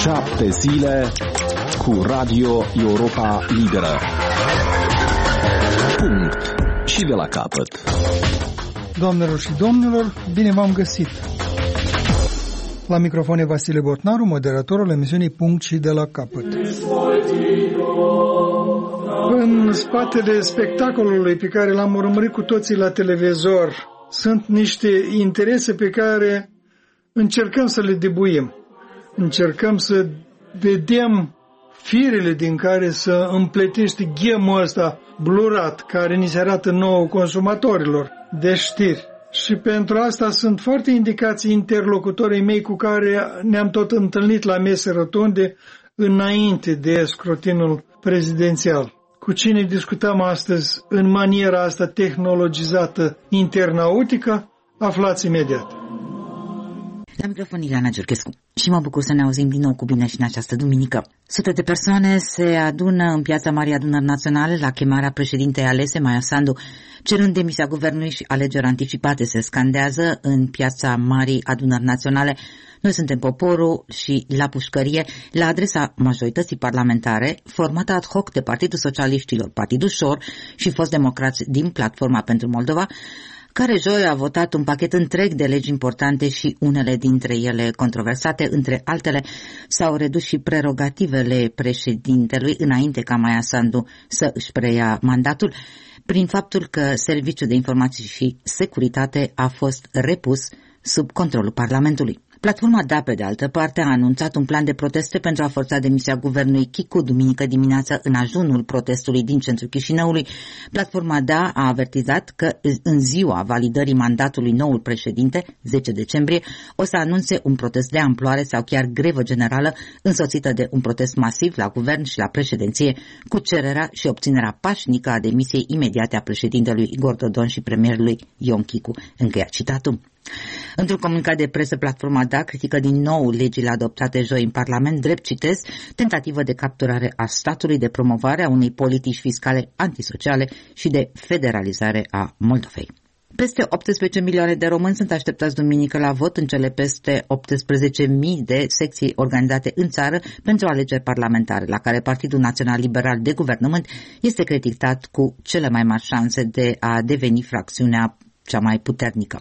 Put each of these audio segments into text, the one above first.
7 zile cu Radio Europa Liberă. Punct. Și de la capăt. Doamnelor și domnilor, bine v-am găsit! La microfon e Vasile Botnaru, moderatorul emisiunii Punct și de la capăt. În spatele spectacolului pe care l-am urmărit cu toții la televizor sunt niște interese pe care încercăm să le debuim. Încercăm să vedem firele din care să împletește ghemul ăsta blurat care ni se arată nouă consumatorilor de știri. Și pentru asta sunt foarte indicații interlocutorii mei cu care ne-am tot întâlnit la mese rotunde înainte de scrutinul prezidențial. Cu cine discutăm astăzi în maniera asta tehnologizată internautică, aflați imediat. La microfon Ileana Giurchescu și mă bucur să ne auzim din nou cu bine și în această duminică. Sute de persoane se adună în piața Marii Adunări Naționale la chemarea președintei alese, Maia Sandu, cerând demisia guvernului și alegeri anticipate. Se scandează în piața Marii Adunări Naționale: noi suntem poporul și la pușcărie, la adresa majorității parlamentare formată ad hoc de Partidul Socialiștilor, Partidul Șor și Fost Democrați din Platforma pentru Moldova, care joi a votat un pachet întreg de legi importante și unele dintre ele controversate. Între altele, s-au redus și prerogativele președintelui înainte ca Maia Sandu să își preia mandatul, prin faptul că Serviciul de Informații și Securitate a fost repus sub controlul Parlamentului. Platforma DA, pe de altă parte, a anunțat un plan de proteste pentru a forța demisia guvernului Chicu duminică dimineață în ajunul protestului din centrul Chișinăului. Platforma DA a avertizat că în ziua validării mandatului noul președinte, 10 decembrie, o să anunțe un protest de amploare sau chiar grevă generală însoțită de un protest masiv la guvern și la președinție, cu cererea și obținerea pașnică a demisiei imediate a președintelui Igor Dodon și premierului Ion Chicu. Încheia citatul. Într-un comunicat de presă, Platforma DA critică din nou legile adoptate joi în Parlament, drept, citez, tentativă de capturare a statului, de promovare a unei politici fiscale antisociale și de federalizare a Moldovei. Peste 18 milioane de români sunt așteptați duminică la vot în cele peste 18.000 de secții organizate în țară pentru alegeri parlamentare, la care Partidul Național Liberal de Guvernământ este criticat cu cele mai mari șanse de a deveni fracțiunea cea mai puternică.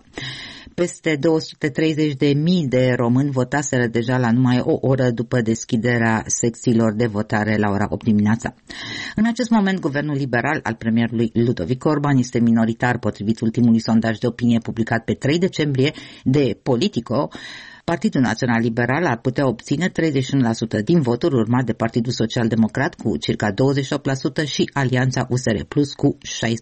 Peste 230.000 de români votaseră deja la numai o oră după deschiderea secțiilor de votare la ora 8 dimineața. În acest moment, guvernul liberal al premierului Ludovic Orban este minoritar, potrivit ultimului sondaj de opinie publicat pe 3 decembrie de Politico. Partidul Național Liberal ar putea obține 31% din voturi, urmat de Partidul Social Democrat cu circa 28% și Alianța USR Plus cu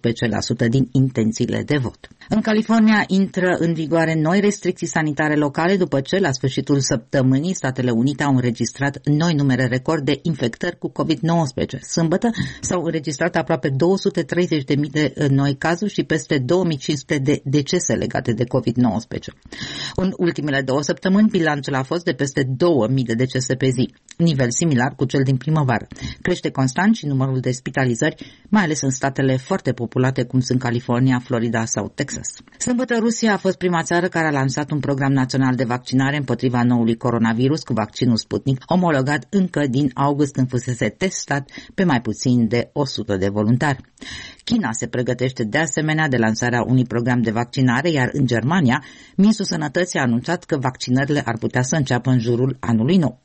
16% din intențiile de vot. În California intră în vigoare noi restricții sanitare locale după ce, la sfârșitul săptămânii, Statele Unite au înregistrat noi numere record de infectări cu COVID-19. Sâmbătă s-au înregistrat aproape 230.000 de noi cazuri și peste 2.500 de decese legate de COVID-19. În ultimele 2 săptămâni, bilanțul a fost de peste 2.000 de decese pe zi, nivel similar cu cel din primăvară. Crește constant și numărul de spitalizări, mai ales în statele foarte populate cum sunt California, Florida sau Texas. Sâmbătă, Rusia a fost prima țară care a lansat un program național de vaccinare împotriva noului coronavirus cu vaccinul Sputnik, omologat încă din august, când fusese testat pe mai puțin de 100 de voluntari. China se pregătește de asemenea de lansarea unui program de vaccinare, iar în Germania, Ministrul Sănătății a anunțat că vaccinările ar putea să înceapă în jurul anului nou.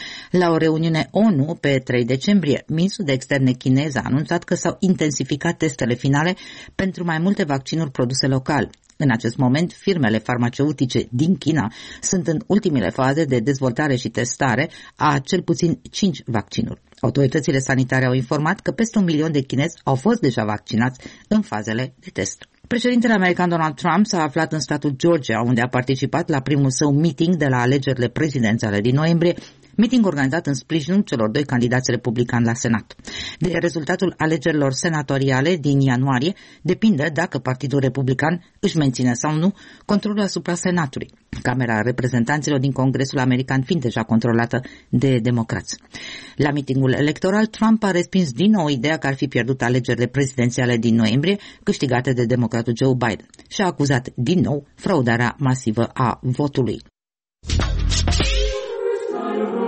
La o reuniune ONU pe 3 decembrie, ministrul de externe chinez a anunțat că s-au intensificat testele finale pentru mai multe vaccinuri produse local. În acest moment, firmele farmaceutice din China sunt în ultimele faze de dezvoltare și testare a cel puțin 5 vaccinuri. Autoritățile sanitare au informat că peste 1 milion de chinezi au fost deja vaccinați în fazele de test. Președintele american Donald Trump s-a aflat în statul Georgia, unde a participat la primul său meeting de la alegerile prezidențiale din noiembrie, meeting organizat în sprijinul celor 2 candidați republicani la Senat. De rezultatul alegerilor senatoriale din ianuarie depinde dacă Partidul Republican își menține sau nu controlul asupra Senatului, Camera Reprezentanților din Congresul American fiind deja controlată de democrați. La meetingul electoral, Trump a respins din nou ideea că ar fi pierdut alegerile prezidențiale din noiembrie, câștigate de democratul Joe Biden, și a acuzat din nou fraudarea masivă a votului.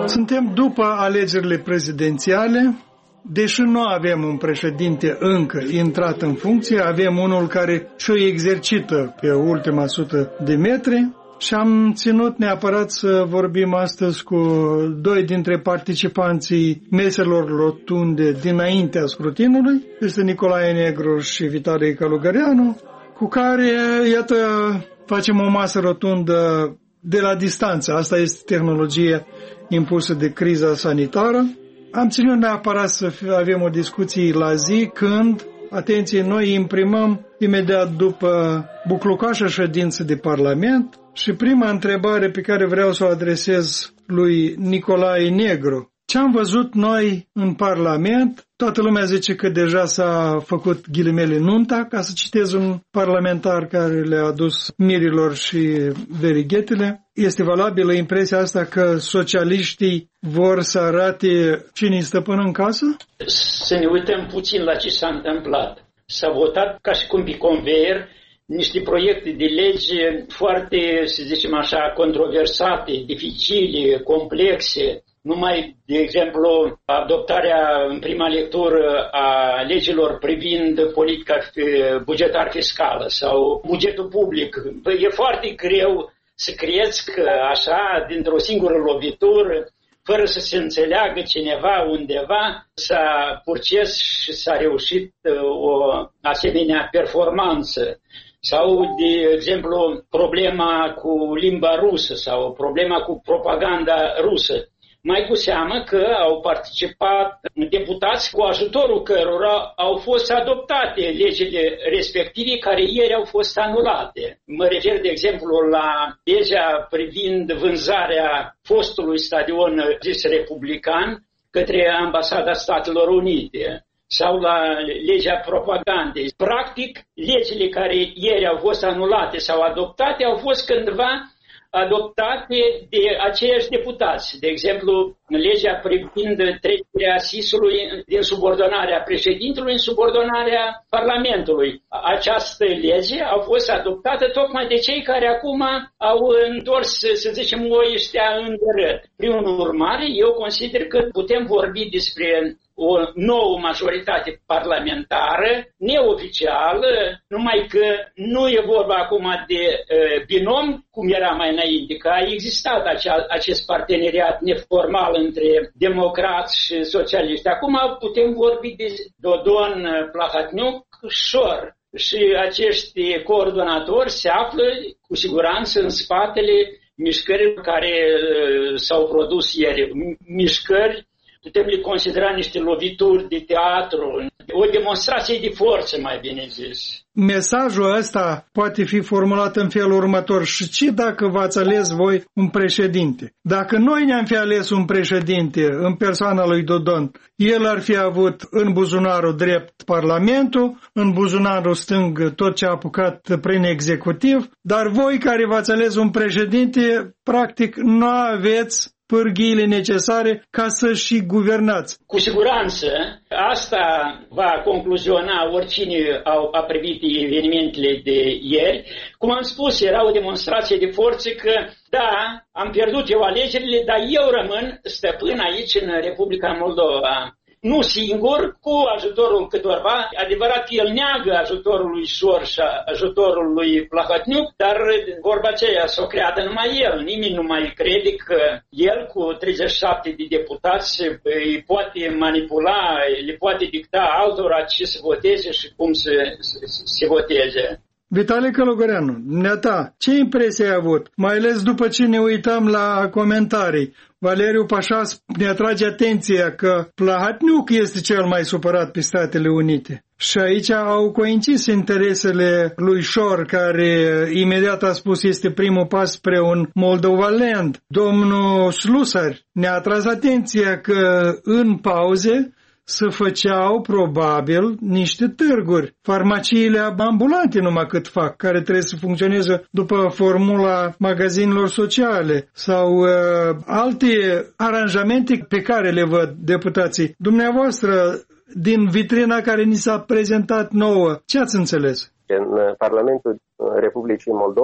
Suntem după alegerile prezidențiale. Deși nu avem un președinte încă intrat în funcție, avem unul care și-o exercită pe ultima 100 de metri și am ținut neapărat să vorbim astăzi cu doi dintre participanții meselor rotunde dinaintea scrutinului, este Nicolae Negru și Vitalie Călugăreanu, cu care, iată, facem o masă rotundă de la distanță. Asta este tehnologia impusă de criza sanitară. Am ținut neapărat să avem o discuție la zi când, atenție, noi imprimăm imediat după buclucașa ședință de Parlament și prima întrebare pe care vreau să o adresez lui Nicolae Negru. Ce am văzut noi în Parlament? Toată lumea zice că deja s-a făcut ghilimele nunta, ca să citez un parlamentar care le-a adus mirilor și verighetele. Este valabilă impresia asta că socialiștii vor să arate cine-i stăpân în casă? Să ne uităm puțin la ce s-a întâmplat. S-a votat ca și cum pe conveier niște proiecte de lege foarte, să zicem așa, controversate, dificile, complexe. Numai, de exemplu, adoptarea în prima lectură a legilor privind politica bugetar fiscală sau bugetul public. E foarte greu să crezi că așa, dintr-o singură lovitură, fără să se înțeleagă cineva undeva, s-a purces și s-a reușit o asemenea performanță. Sau, de exemplu, problema cu limba rusă sau problema cu propaganda rusă. Mai cu seamă că au participat deputați cu ajutorul cărora au fost adoptate legile respective care ieri au fost anulate. Mă refer, de exemplu, la legea privind vânzarea fostului stadion zis republican către Ambasada Statelor Unite sau la legea propagandei. Practic, legile care ieri au fost anulate sau adoptate au fost cândva adoptate de aceiași deputați. De exemplu, legea privind trecerea SIS-ului din subordonarea președintelui în subordonarea Parlamentului. Această lege a fost adoptată tocmai de cei care acum au întors, să zicem, oiștea în dărât. Prin urmare, eu consider că putem vorbi despre o nouă majoritate parlamentară, neoficială, numai că nu e vorba acum de binom, cum era mai înainte, că a existat acest parteneriat neformal între democrați și socialiști. Acum putem vorbi de Dodon, Plahotniuc, Șor. Și acești coordonatori se află cu siguranță în spatele mișcărilor care s-au produs ieri. Mișcări putem le considera niște lovituri de teatru, o demonstrație de forță, mai bine zis. Mesajul ăsta poate fi formulat în felul următor. Și ce dacă v-ați ales voi un președinte? Dacă noi ne-am fi ales un președinte în persoana lui Dodon, el ar fi avut în buzunarul drept Parlamentul, în buzunarul stâng tot ce a apucat prin executiv, dar voi care v-ați ales un președinte, practic nu aveți pârghiile necesare ca să și guvernați. Cu siguranță, asta va concluziona oricine a privit evenimentele de ieri. Cum am spus, era o demonstrație de forță că, da, am pierdut eu alegerile, dar eu rămân stăpân aici în Republica Moldova. Nu singur, cu ajutorul câtorva. Adevărat că el neagă ajutorul lui Șor și ajutorul lui Plahotniuc, dar vorba aceea s-o creadă numai el. Nimeni nu mai crede că el cu 37 de deputați îi poate manipula, le poate dicta altora ce să voteze și cum să se voteze. Vitalie Călugăreanu, dumneata, ce impresie ai avut? Mai ales după ce ne uităm la comentarii. Valeriu Pașa ne atrage atenția că Plahotniuc este cel mai supărat pe Statele Unite. Și aici au coincis interesele lui Șor, care imediat a spus este primul pas spre un Moldovaland. Domnul Slusar ne-a atras atenția că în pauze se făceau probabil niște târguri. Farmaciile ambulante numai cât fac, care trebuie să funcționeze după formula magazinelor sociale sau alte aranjamente pe care le văd deputații. Dumneavoastră, din vitrina care ni s-a prezentat nouă, ce ați înțeles? În Parlamentul Republicii Moldova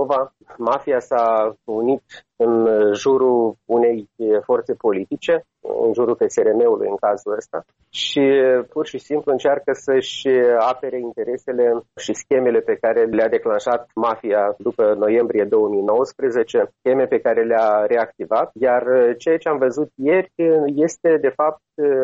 mafia s-a unit în jurul unei forțe politice, în jurul PSRM-ului în cazul ăsta, și pur și simplu încearcă să-și apere interesele și schemele pe care le-a declanșat mafia după noiembrie 2019, scheme pe care le-a reactivat, iar ceea ce am văzut ieri este de fapt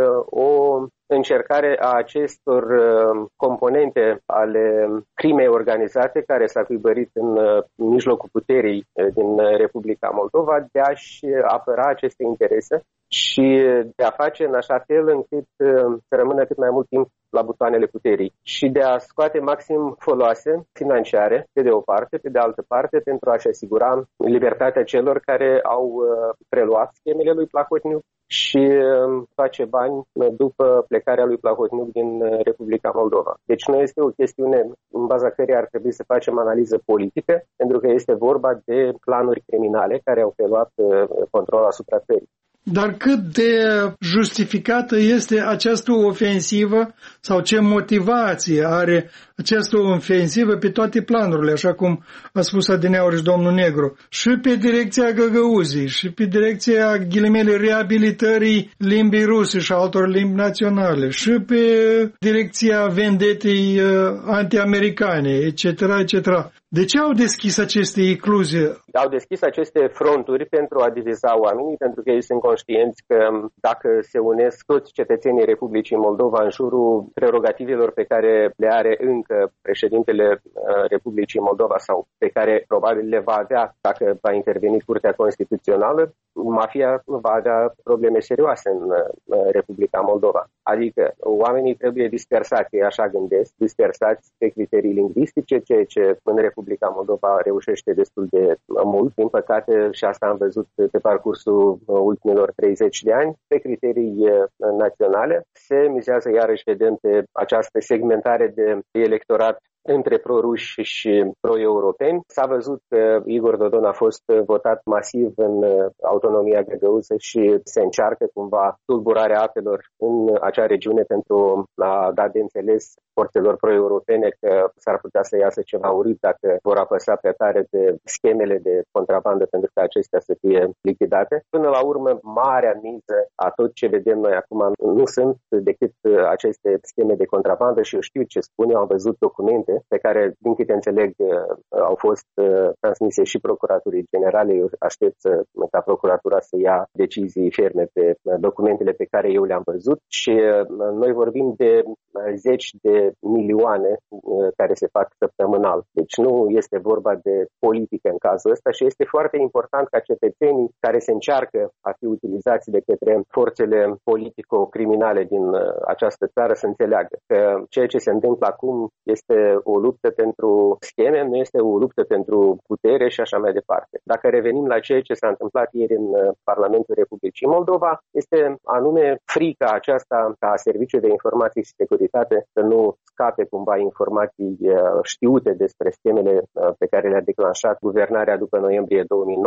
o încercare a acestor componente ale crimei organizate care s-a cuibărit în mijlocul puterii din Republica Moldova de a-și apăra aceste interese și de a face în așa fel încât să rămână cât mai mult timp la butoanele puterii și de a scoate maxim foloase financiare, pe de o parte, pe de altă parte, pentru a-și asigura libertatea celor care au preluat schemele lui Plahotniuc și face bani după plecarea lui Plahotniuc din Republica Moldova. Deci nu este o chestiune în baza căreia ar trebui să facem analiză politică, pentru că este vorba de planuri criminale care au preluat controlul asupra țării. Dar cât de justificată este această ofensivă sau ce motivație are această ofensivă pe toate planurile, așa cum a spus adineauri și domnul Negru, și pe direcția Găgăuzii, și pe direcția ghilimele reabilitării limbii ruse și altor limbi naționale, și pe direcția vendetei anti-americane, etc., etc. De ce au deschis aceste ecluze? Au deschis aceste fronturi pentru a diviza oamenii, pentru că ei sunt conștienți că dacă se unesc toți cetățenii Republicii Moldova în jurul prerogativelor pe care le are încă președintele Republicii Moldova sau pe care probabil le va avea dacă va interveni Curtea Constituțională, mafia va avea probleme serioase în Republica Moldova. Adică oamenii trebuie dispersați, ei așa gândesc, dispersați pe criterii lingvistice, ceea ce în Republica Moldova reușește destul de mult, din păcate, și asta am văzut pe parcursul ultimilor 30 de ani, pe criterii naționale. Se mizează iarăși, vedem, pe această segmentare de electorat între proruși și pro-europeni. S-a văzut că Igor Dodon a fost votat masiv în autonomia găgăuză și se încearcă cumva tulburarea apelor în acea regiune pentru a da de înțeles forțelor pro-europene că s-ar putea să iasă ceva urât dacă vor apăsa pe tare de schemele de contrabandă pentru că acestea să fie lichidate. Până la urmă, marea miză a tot ce vedem noi acum nu sunt decât aceste scheme de contrabandă și eu știu ce spun, eu am văzut documente pe care, din câte înțeleg, au fost transmise și Procuraturii Generale. Eu aștept ca Procuratura să ia decizii ferme pe documentele pe care eu le-am văzut și noi vorbim de zeci de milioane care se fac săptămânal. Deci nu este vorba de politică în cazul ăsta și este foarte important ca cetățenii care se încearcă a fi utilizați de către forțele politico-criminale din această țară să înțeleagă că ceea ce se întâmplă acum este o luptă pentru scheme, nu este o luptă pentru putere și așa mai departe. Dacă revenim la ceea ce s-a întâmplat ieri în Parlamentul Republicii Moldova, este anume frica aceasta ca Serviciul de Informații și Securitate să nu scape cumva informații știute despre schemele pe care le-a declanșat guvernarea după noiembrie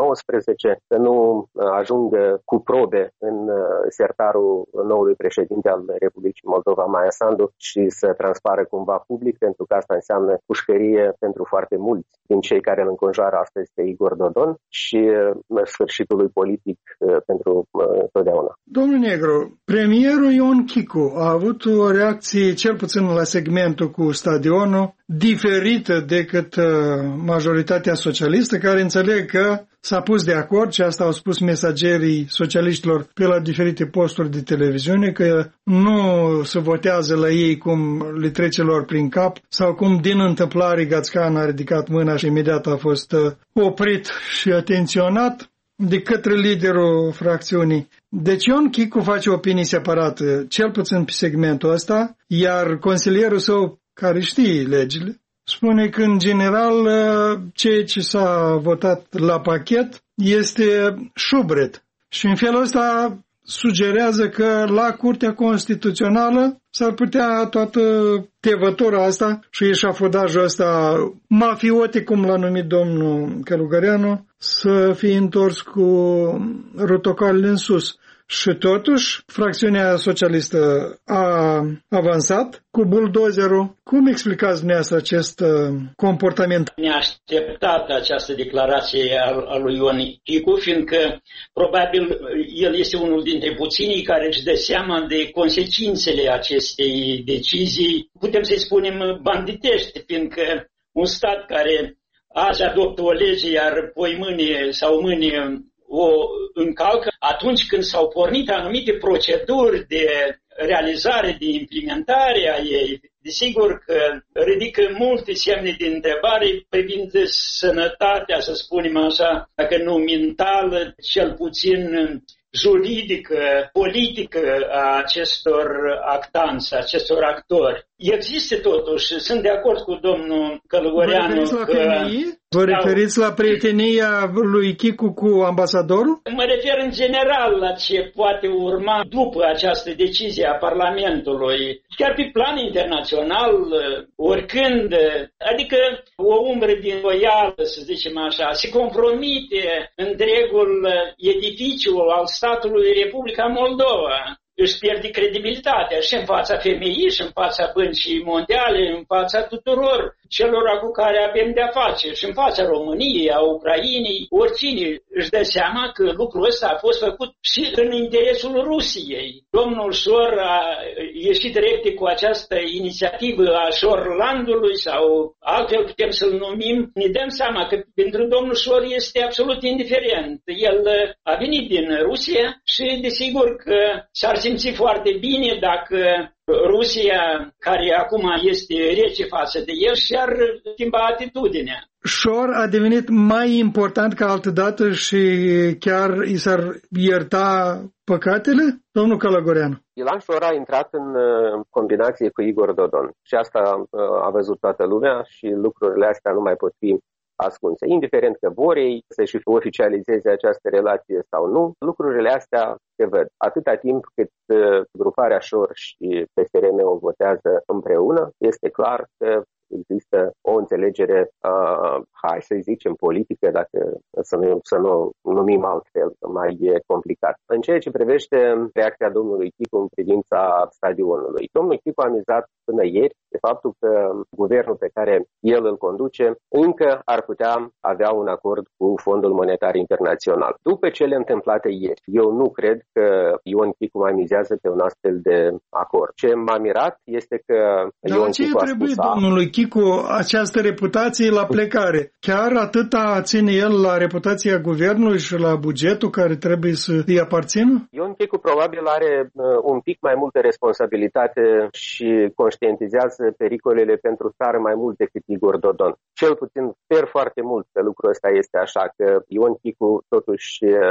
2019, să nu ajungă cu probe în sertarul noului președinte al Republicii Moldova, Maia Sandu, și să transpară cumva public, pentru că asta înseamnă pușcărie pentru foarte mulți din cei care îl înconjoară astăzi pe Igor Dodon și sfârșitul lui politic pentru totdeauna. Domnul Negru, premierul Ion Chicu a avut o reacție, cel puțin la segmentul cu stadionul, diferită decât majoritatea socialistă, care înțeleg că s-a pus de acord, și asta au spus mesagerii socialiștilor pe la diferite posturi de televiziune, că nu se votează la ei cum le trece lor prin cap, sau cum din întâmplare Gațcan a ridicat mâna și imediat a fost oprit și atenționat de către liderul fracțiunii. Deci Ion Chicu face opinii separate, cel puțin pe segmentul ăsta, iar consilierul său, care știe legile, spune că, în general, ceea ce s-a votat la pachet este șubret. Și în felul ăsta sugerează că la Curtea Constituțională s-ar putea toată tevătura asta și eșafodajul ăsta mafiotic, cum l-a numit domnul Călugăreanu, să fie întors cu rotocalele în sus. Și totuși, fracțiunea socialistă a avansat cu buldozerul. Cum explicați dumneavoastră acest comportament? Neașteptat această declarație a lui Ion Chicu, fiindcă probabil el este unul dintre puținii care își dă seama de consecințele acestei decizii, putem să-i spunem banditești, fiindcă un stat care azi adoptă o lege, iar poi mâine sau mâine o încalcă, atunci când s-au pornit anumite proceduri de realizare, de implementare a ei, desigur că ridică multe semne de întrebare privind sănătatea, să spunem așa, dacă nu mentală, cel puțin juridică, politică a acestor actanți, acestor actori. Există totuși, sunt de acord cu domnul Călugăreanu că... Vă referiți la prietenia lui Chicu cu ambasadorul? Mă refer în general la ce poate urma după această decizie a Parlamentului, chiar pe plan internațional, oricând, adică o umbră din voială, să zicem așa, se compromite întregul edificiu al statului Republica Moldova. Își pierde credibilitatea și în fața femeii, și în fața băncii mondiale, în fața tuturor celor cu care avem de-a face, și în fața României, a Ucrainei, oricine își dă seama că lucrul ăsta a fost făcut și în interesul Rusiei. Domnul Șor a ieșit repede cu această inițiativă a Șorlandului sau altfel putem să-l numim. Ne dăm seama că pentru domnul Șor este absolut indiferent. El a venit din Rusia și desigur că s-ar simți foarte bine dacă Rusia, care acum este rece față de el, și-ar schimba atitudinea. Șor a devenit mai important ca altădată și chiar i s-ar ierta păcatele? Domnul Călugăreanu. Ilan Șor a intrat în combinație cu Igor Dodon și asta a văzut toată lumea și lucrurile astea nu mai pot fi ascunse. Indiferent că vor ei să-și oficializeze această relație sau nu, lucrurile astea se văd. Atâta timp cât gruparea Șor și PSRM-ul votează împreună, este clar că există o înțelegere, hai să zicem, politică, dacă să nu numim altfel, mai e complicat. În ceea ce privește reacția domnului Chicu în privința stadionului, domnul Chicu a mizat până ieri de faptul că guvernul pe care el îl conduce încă ar putea avea un acord cu Fondul Monetar Internațional. După cele întâmplate ieri, eu nu cred că Ion Chicu mai mizează pe un astfel de acord. Ce m-a mirat este că Ion Chicu a spus... domnului Chicu această reputație la plecare? Chiar atâta ține el la reputația guvernului și la bugetul care trebuie să îi aparțină? Ion Chicu probabil are un pic mai multă responsabilitate și conștientizează pericolele pentru țară mai mult decât Igor Dodon. Cel puțin sper foarte mult că lucrul ăsta este așa, că Ion Chicu totuși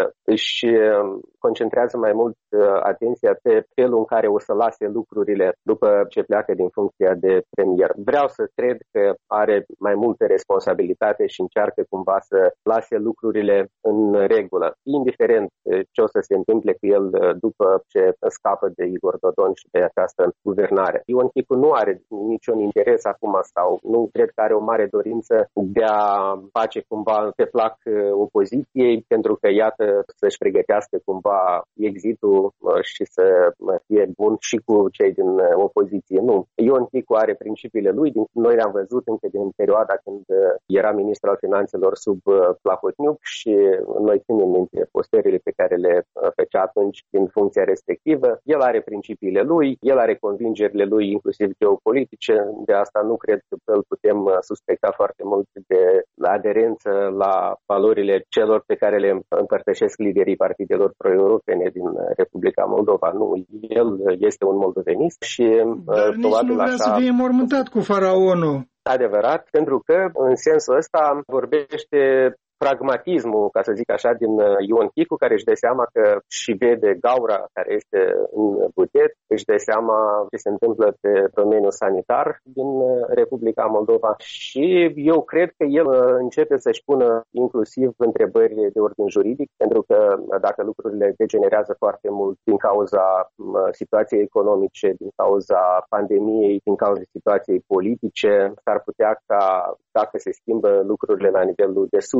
își concentrează mai mult atenția pe felul în care o să lase lucrurile după ce pleacă din funcția de premier. Vreau să cred că are mai multă responsabilitate și încearcă cumva să lase lucrurile în regulă, indiferent ce o să se întâmple cu el după ce scapă de Igor Dodon și de această guvernare. Ion Chicu nu are niciun interes acum sau nu cred că are o mare dorință de a face cumva pe plac opoziției, pentru că iată să-și pregătească cumva exitul și să fie bun și cu cei din opoziție. Nu. Ion Chicu are principiile lui, noi le-am văzut încă din perioada când era ministru al finanțelor sub Plahotniuc și noi ținem minte postările pe care le făcea atunci din funcția respectivă. El are principiile lui, el are convingerile lui inclusiv geopolitice, de asta nu cred că îl putem suspecta foarte mult de aderență la valorile celor pe care le împărtășesc liderii partidelor pro-europene din Republica Moldova. Nu, el este un moldovenist și dar nici nu vrea să fie înmormântat cu faraonul. Adevărat, pentru că în sensul ăsta vorbește pragmatismul, ca să zic așa, din Ion Chicu, care își dă seama că și vede gaura care este în buget, își dă seama ce se întâmplă pe domeniul sanitar din Republica Moldova și eu cred că el începe să-și pună inclusiv întrebări de ordin juridic, pentru că dacă lucrurile degenerează foarte mult din cauza situației economice, din cauza pandemiei, din cauza situației politice, s-ar putea ca, dacă se schimbă lucrurile la nivelul de sus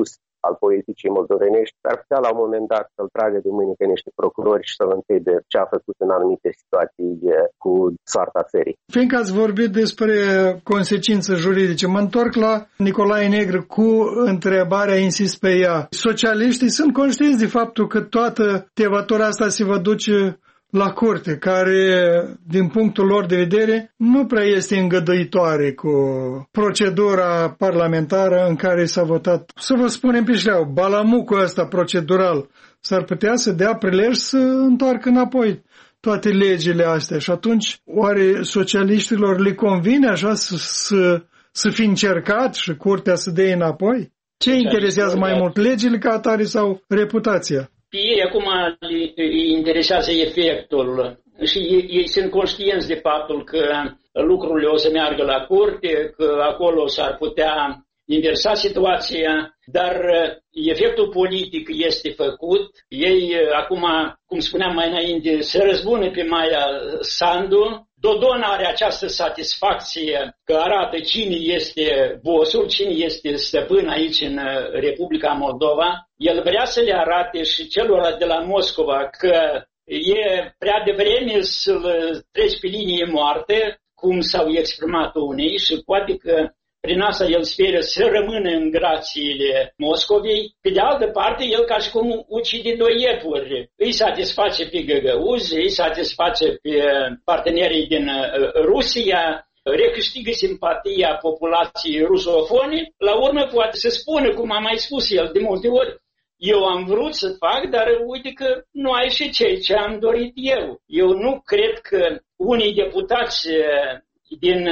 al politicii moldovenești, ar putea la un moment dat să-l tragă de mâine pe niște procurori și să-l întrebe ce a făcut în anumite situații cu soarta țării. Fiindcă ați vorbit despre consecințe juridice, mă întorc la Nicolae Negru cu întrebarea, insist pe ea. Socialiștii sunt conștienți de faptul că toată tevatura asta se va duce la curte, care, din punctul lor de vedere, nu prea este îngăduitoare cu procedura parlamentară în care s-a votat. Să vă spunem pe șleau, balamucul ăsta procedural s-ar putea să dea prilej să întoarcă înapoi toate legile astea. Și atunci, oare socialiștilor le convine așa să fi încercat și curtea să dea înapoi? Ce interesează mai mult, legile ca atare sau reputația? Ei acum îi interesează efectul și ei sunt conștienți de faptul că lucrurile o să meargă la curte, că acolo s-ar putea inversa situația, dar efectul politic este făcut. Ei acum, cum spuneam mai înainte, se răzbună pe Maia Sandu. Dodon are această satisfacție că arată cine este bossul, cine este stăpân aici în Republica Moldova. El vrea să le arate și celor de la Moscova că e prea devreme să-l treci pe linie moarte, cum s-au exprimat unii, și poate că prin asta el speră să rămână în grațiile Moscovei. Pe de altă parte, el ca și cum ucide doi iepuri. Îi satisface pe găgăuzi, îi satisface pe partenerii din Rusia, recâștigă simpatia populației rusofone. La urmă poate să spună, cum a mai spus el de multe ori, eu am vrut să fac, dar uite că nu a ieșit ce am dorit eu. Eu nu cred că unii deputați din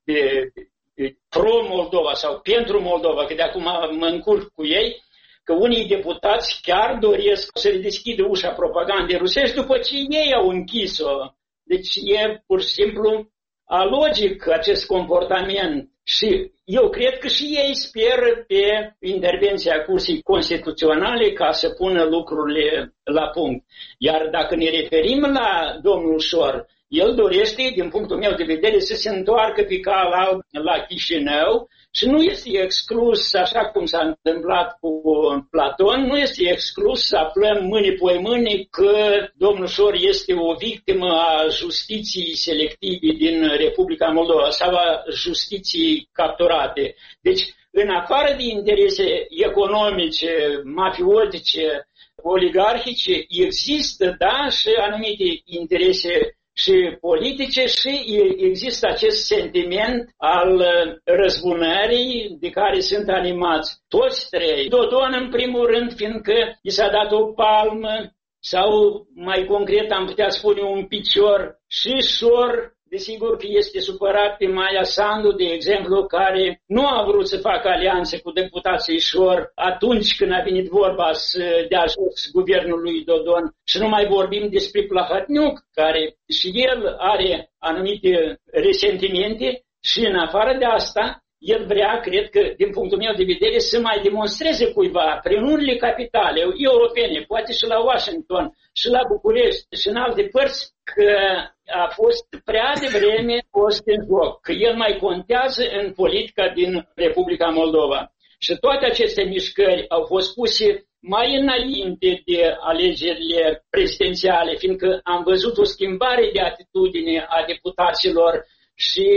pro-Moldova sau pentru Moldova, că de acum mă încurc cu ei, că unii deputați chiar doresc să le deschidă ușa propagandei rusești după ce ei au închis-o. Deci e pur și simplu alogic acest comportament și eu cred că și ei speră pe intervenția Curții Constituționale ca să pună lucrurile la punct. Iar dacă ne referim la domnul Șor, el dorește, din punctul meu de vedere, să se întoarcă pe cal alb la Chișinău și nu este exclus, așa cum s-a întâmplat cu Platon, nu este exclus să aflăm mâine că domnul Șor este o victimă a justiției selective din Republica Moldova sau a justiției capturate. Deci, în afară de interese economice, mafiotice, oligarhice, există, da, și anumite interese și politice și există acest sentiment al răzbunării de care sunt animați toți trei. Dodon în primul rând, fiindcă i s-a dat o palmă sau mai concret am putea spune un picior, și Șor, desigur că este supărat pe Maia Sandu, de exemplu, care nu a vrut să facă alianțe cu deputații Șor atunci când a venit vorba să dea jos guvernul lui Dodon. Și nu mai vorbim despre Plahotniuc, care și el are anumite resentimente și în afară de asta, el vrea, cred că, din punctul meu de vedere, să mai demonstreze cuiva prin unele capitale europene, poate și la Washington, și la București, și în alte părți, că a fost prea devreme fost în joc, că el mai contează în politica din Republica Moldova. Și toate aceste mișcări au fost puse mai înainte de alegerile prezidențiale, fiindcă am văzut o schimbare de atitudine a deputaților și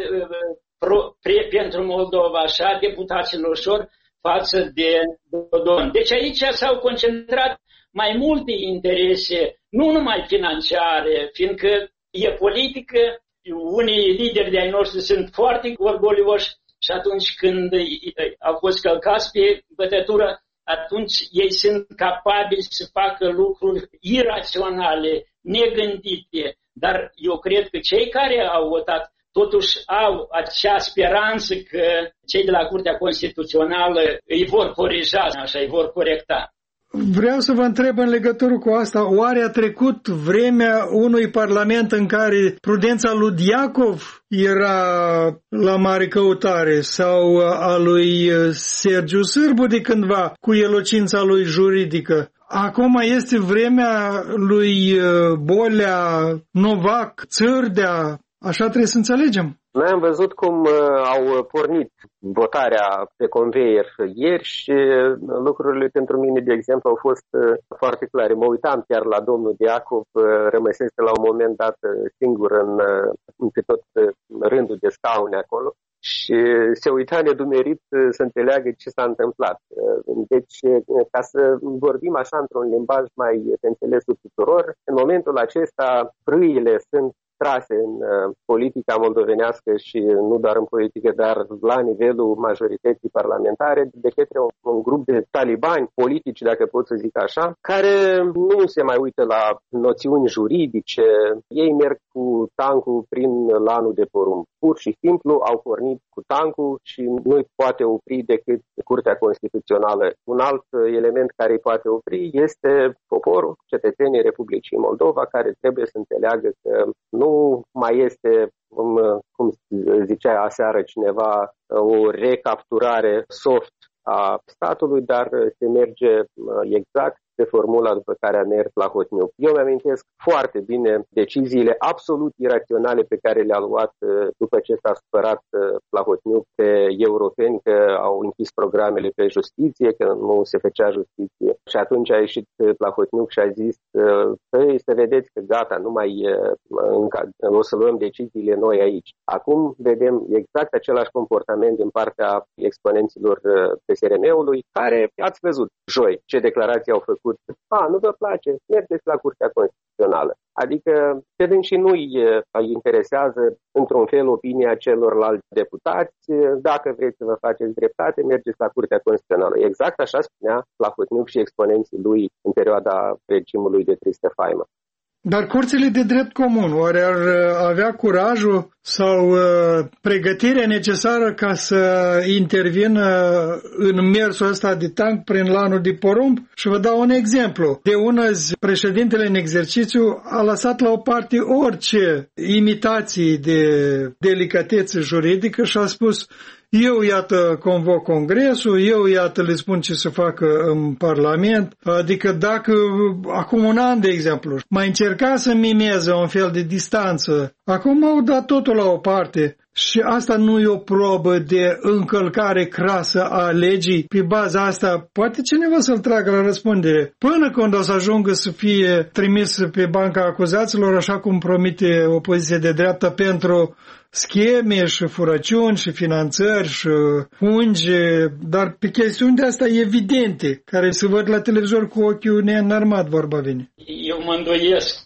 pentru Moldova și a deputaților Șor față de Dodon. Deci aici s-au concentrat mai multe interese, nu numai financiare, fiindcă e politică, unii lideri de-ai noștri sunt foarte orgolioși și atunci când au fost călcați pe bătătură, atunci ei sunt capabili să facă lucruri iraționale, negândite. Dar eu cred că cei care au votat totuși au acea speranță că cei de la Curtea Constituțională îi vor corija, așa, îi vor corecta. Vreau să vă întreb în legătură cu asta, oare a trecut vremea unui parlament în care prudența lui Diacov era la mare căutare sau a lui Sergiu Sârbu de cândva cu elocința lui juridică? Acum este vremea lui Bolea, Novac, Țârdea, așa trebuie să înțelegem. Noi am văzut cum au pornit votarea pe conveier ieri și lucrurile pentru mine, de exemplu, au fost foarte clare. Mă uitam chiar la domnul Diacov, rămăsese la un moment dat singur în tot rândul de scaune acolo și se uita nedumerit să înțeleagă ce s-a întâmplat. Deci, ca să vorbim așa într-un limbaj mai de înțelesul tuturor, în momentul acesta frâile sunt trase în politica moldovenească și nu doar în politică, dar la nivelul majorității parlamentare de către un grup de talibani politici, dacă pot să zic așa, care nu se mai uită la noțiuni juridice. Ei merg cu tancul prin lanul de porumb. Pur și simplu au pornit cu tancul și nu-i poate opri decât Curtea Constituțională. Un alt element care îi poate opri este poporul, cetățenii Republicii Moldova, care trebuie să înțeleagă că nu mai este, cum zicea aseară cineva, o recapturare soft a statului, dar se merge exact pe formula după care a mers Plahotniuc. Eu mi-amintesc foarte bine deciziile absolut iraționale pe care le-a luat după ce s-a supărat Plahotniuc pe europeni că au închis programele pe justiție, că nu se făcea justiție. Și atunci a ieșit Plahotniuc și a zis să vedeți că gata, nu mai o să luăm deciziile noi aici. Acum vedem exact același comportament din partea exponenților PSRM-ului, care ați văzut joi ce declarații au făcut. Nu vă place, mergeți la Curtea Constituțională. Adică, pe dâns și nu-i interesează într-un fel opinia celorlalți deputați. Dacă vreți să vă faceți dreptate, mergeți la Curtea Constituțională. Exact așa spunea Plahotniuc și exponenții lui în perioada regimului de tristă faimă. Dar curțile de drept comun, oare ar avea curajul sau pregătirea necesară ca să intervină în mersul ăsta de tank prin lanul de porumb? Și vă dau un exemplu. De una zi, președintele în exercițiu a lăsat la o parte orice imitații de delicatețe juridică și a spus: eu, iată, convoc congresul, eu, iată, le spun ce să facă în Parlament. Adică dacă, acum un an, de exemplu, mai încerca să mimeze un fel de distanță, acum au dat totul la o parte. Și asta nu e o probă de încălcare crasă a legii. Pe baza asta, poate cineva să-l tragă la răspundere. Până când o să ajungă să fie trimis pe banca acuzaților, așa cum promite opoziția de dreapta, pentru scheme și furăciuni și finanțări și fungi, dar pe chestiuni de asta evidente, care se văd la televizor cu ochiul neînarmat, vorba vine. Eu mă îndoiesc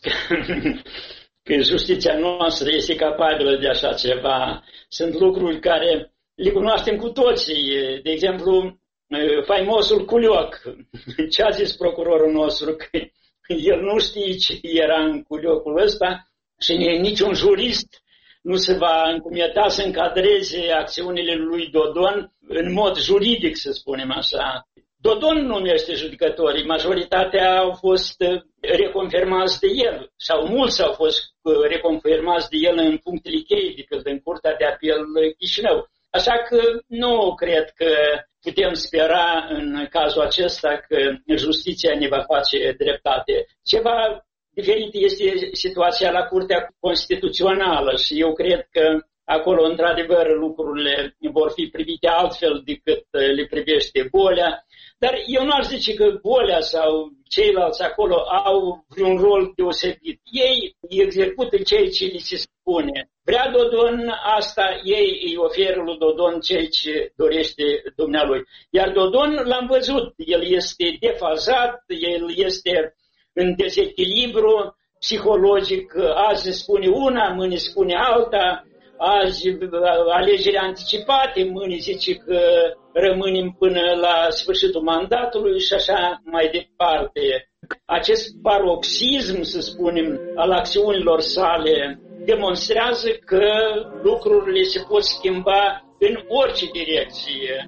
că justiția noastră este capabilă de așa ceva. Sunt lucruri care le cunoaștem cu toții. De exemplu, faimosul Culioc. Ce a zis procurorul nostru? Că el nu știe ce era în Culiocul ăsta și niciun jurist nu se va încumeta să încadreze acțiunile lui Dodon în mod juridic, să spunem așa. Dodon numește judecătorii, majoritatea au fost reconfirmați de el, sau mulți au fost reconfirmați de el în punctele cheie, de pildă în Curtea de Apel Chișinău. Așa că nu cred că putem spera în cazul acesta că justiția ne va face dreptate. Ceva diferit este situația la Curtea Constituțională și eu cred că acolo, într-adevăr, lucrurile vor fi privite altfel decât le privește Bolea. Dar eu nu aș zice că Bolea sau ceilalți acolo au vreun rol deosebit. Ei execută ceea ce li se spune. Vrea Dodon asta, ei îi oferă lui Dodon ceea ce dorește dumnealui. Iar Dodon l-am văzut, el este defazat, el este în dezechilibru psihologic, azi spune una, mâine spune alta, azi alegeri anticipate, mâine zice că rămânem până la sfârșitul mandatului și așa mai departe. Acest paroxism, să spunem, al acțiunilor sale demonstrează că lucrurile se pot schimba în orice direcție.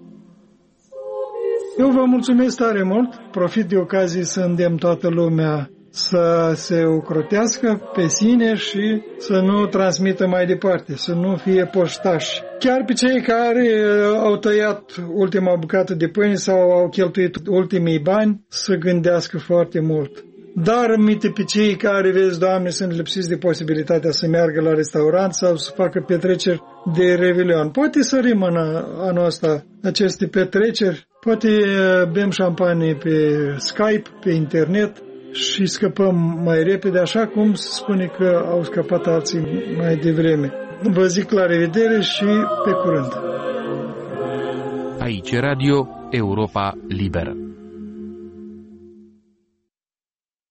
Eu vă mulțumesc tare mult, profit de ocazie să îndemn toată lumea să se ocrotească pe sine și să nu transmită mai departe, să nu fie poștași. Chiar pe cei care au tăiat ultima bucată de pâine sau au cheltuit ultimii bani, să gândească foarte mult. dar aminte pe cei care, vezi, Doamne, sunt lipsiți de posibilitatea să meargă la restaurant sau să facă petreceri de Revelion. Poate sărim în anul ăsta aceste petreceri, poate bem șampanie pe Skype, pe internet și scăpăm mai repede, așa cum se spune că au scăpat alții mai devreme. Vă zic la revedere și pe curând! Aici Radio Europa Liberă.